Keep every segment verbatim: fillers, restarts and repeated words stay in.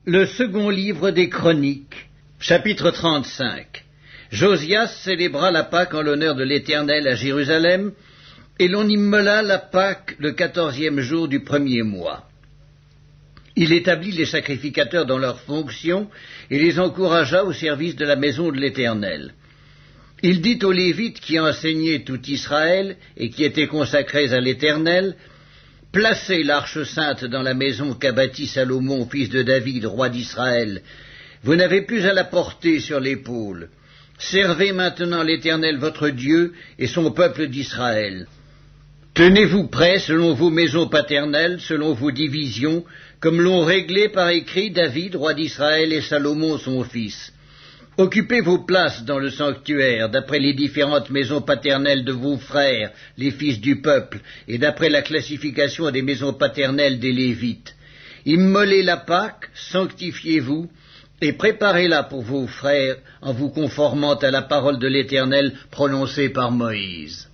Le second livre des Chroniques, chapitre trente-cinq. Josias célébra la Pâque en l'honneur de l'Éternel à Jérusalem, et l'on immola la Pâque le quatorzième jour du premier mois. Il établit les sacrificateurs dans leurs fonctions et les encouragea au service de la maison de l'Éternel. Il dit aux Lévites qui enseignaient tout Israël et qui étaient consacrés à l'Éternel: Placez l'arche sainte dans la maison qu'a bâtie Salomon, fils de David, roi d'Israël. Vous n'avez plus à la porter sur l'épaule. Servez maintenant l'Éternel votre Dieu et son peuple d'Israël. Tenez-vous prêts selon vos maisons paternelles, selon vos divisions, comme l'ont réglé par écrit David, roi d'Israël, et Salomon son fils. Occupez vos places dans le sanctuaire, d'après les différentes maisons paternelles de vos frères, les fils du peuple, et d'après la classification des maisons paternelles des Lévites. Immolez la Pâque, sanctifiez-vous, et préparez-la pour vos frères, en vous conformant à la parole de l'Éternel prononcée par Moïse.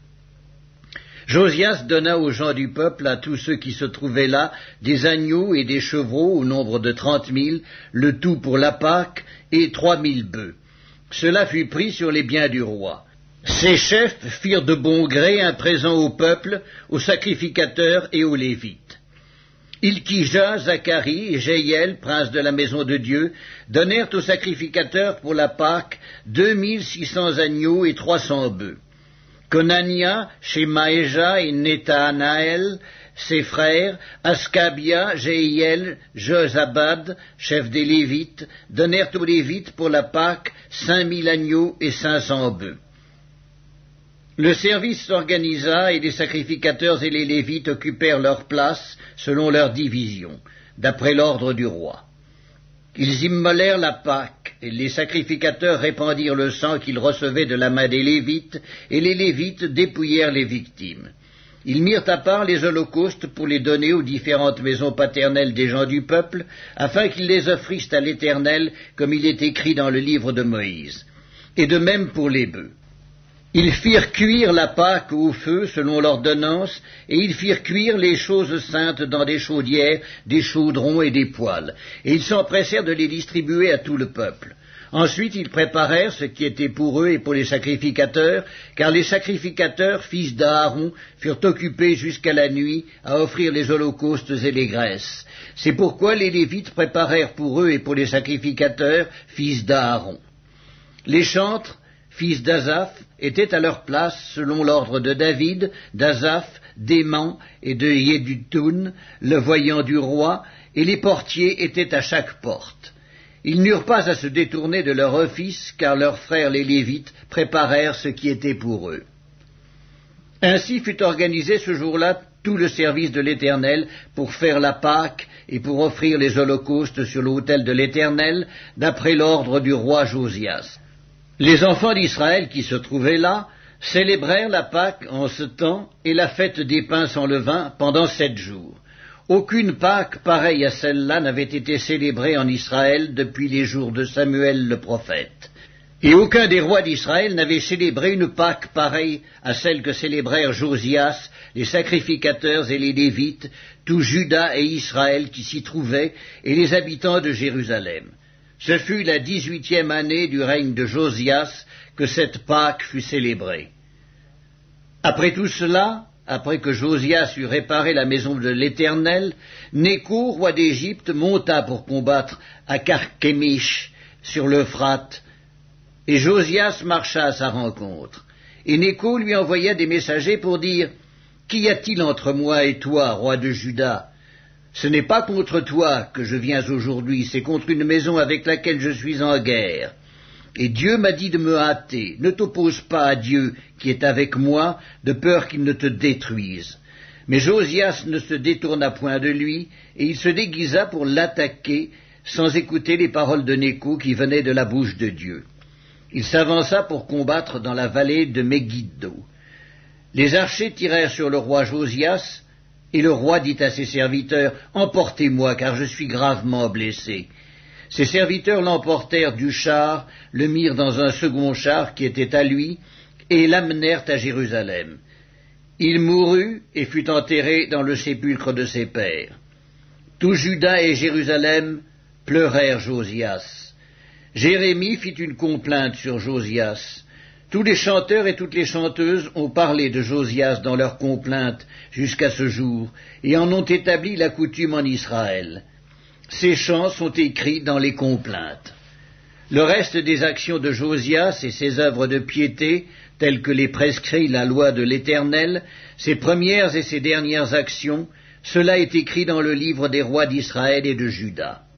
Josias donna aux gens du peuple, à tous ceux qui se trouvaient là, des agneaux et des chevreaux au nombre de trente mille, le tout pour la Pâque, et trois mille bœufs. Cela fut pris sur les biens du roi. Ses chefs firent de bon gré un présent au peuple, aux sacrificateurs et aux Lévites. Ilkija, Zacharie et Jéhiel, princes de la maison de Dieu, donnèrent aux sacrificateurs pour la Pâque deux mille six cents agneaux et trois cents bœufs. Conania, Shemaéja et Netanaël, ses frères, Ascabia, Jéhiel, Jozabad, chef des Lévites, donnèrent aux Lévites pour la Pâque cinq mille agneaux et cinq cents bœufs. Le service s'organisa et les sacrificateurs et les Lévites occupèrent leurs places selon leur division, d'après l'ordre du roi. Ils immolèrent la Pâque, et les sacrificateurs répandirent le sang qu'ils recevaient de la main des Lévites, et les Lévites dépouillèrent les victimes. Ils mirent à part les holocaustes pour les donner aux différentes maisons paternelles des gens du peuple, afin qu'ils les offrissent à l'Éternel, comme il est écrit dans le livre de Moïse. Et de même pour les bœufs. Ils firent cuire la Pâque au feu selon l'ordonnance, et ils firent cuire les choses saintes dans des chaudières, des chaudrons et des poêles, et ils s'empressèrent de les distribuer à tout le peuple. Ensuite ils préparèrent ce qui était pour eux et pour les sacrificateurs, car les sacrificateurs, fils d'Aaron, furent occupés jusqu'à la nuit à offrir les holocaustes et les graisses. C'est pourquoi les Lévites préparèrent pour eux et pour les sacrificateurs, fils d'Aaron. Les chantres, fils d'Azaph, étaient à leur place selon l'ordre de David, d'Azaph, d'Héman et de Yéduthun, le voyant du roi, et les portiers étaient à chaque porte. Ils n'eurent pas à se détourner de leur office, car leurs frères les Lévites préparèrent ce qui était pour eux. Ainsi fut organisé ce jour-là tout le service de l'Éternel pour faire la Pâque et pour offrir les holocaustes sur l'autel de l'Éternel, d'après l'ordre du roi Josias. Les enfants d'Israël qui se trouvaient là célébrèrent la Pâque en ce temps et la fête des pains sans levain pendant sept jours. Aucune Pâque pareille à celle-là n'avait été célébrée en Israël depuis les jours de Samuel le prophète. Et aucun des rois d'Israël n'avait célébré une Pâque pareille à celle que célébrèrent Josias, les sacrificateurs et les Lévites, tout Juda et Israël qui s'y trouvaient, et les habitants de Jérusalem. Ce fut la dix-huitième année du règne de Josias que cette Pâque fut célébrée. Après tout cela, après que Josias eut réparé la maison de l'Éternel, Nécho, roi d'Égypte, monta pour combattre à Carchemish sur l'Euphrate, et Josias marcha à sa rencontre. Et Nécho lui envoya des messagers pour dire: Qu'y a-t-il entre moi et toi, roi de Juda? Ce n'est pas contre toi que je viens aujourd'hui, c'est contre une maison avec laquelle je suis en guerre. Et Dieu m'a dit de me hâter. Ne t'oppose pas à Dieu qui est avec moi, de peur qu'il ne te détruise. Mais Josias ne se détourna point de lui, et il se déguisa pour l'attaquer, sans écouter les paroles de Nécho qui venaient de la bouche de Dieu. Il s'avança pour combattre dans la vallée de Megiddo. Les archers tirèrent sur le roi Josias, et le roi dit à ses serviteurs: Emportez-moi, car je suis gravement blessé. Ses serviteurs l'emportèrent du char, le mirent dans un second char qui était à lui, et l'amenèrent à Jérusalem. Il mourut et fut enterré dans le sépulcre de ses pères. Tout Juda et Jérusalem pleurèrent Josias. Jérémie fit une complainte sur Josias. Tous les chanteurs et toutes les chanteuses ont parlé de Josias dans leurs complaintes jusqu'à ce jour, et en ont établi la coutume en Israël. Ces chants sont écrits dans les complaintes. Le reste des actions de Josias et ses œuvres de piété, telles que les prescrit la loi de l'Éternel, ses premières et ses dernières actions, cela est écrit dans le livre des rois d'Israël et de Juda.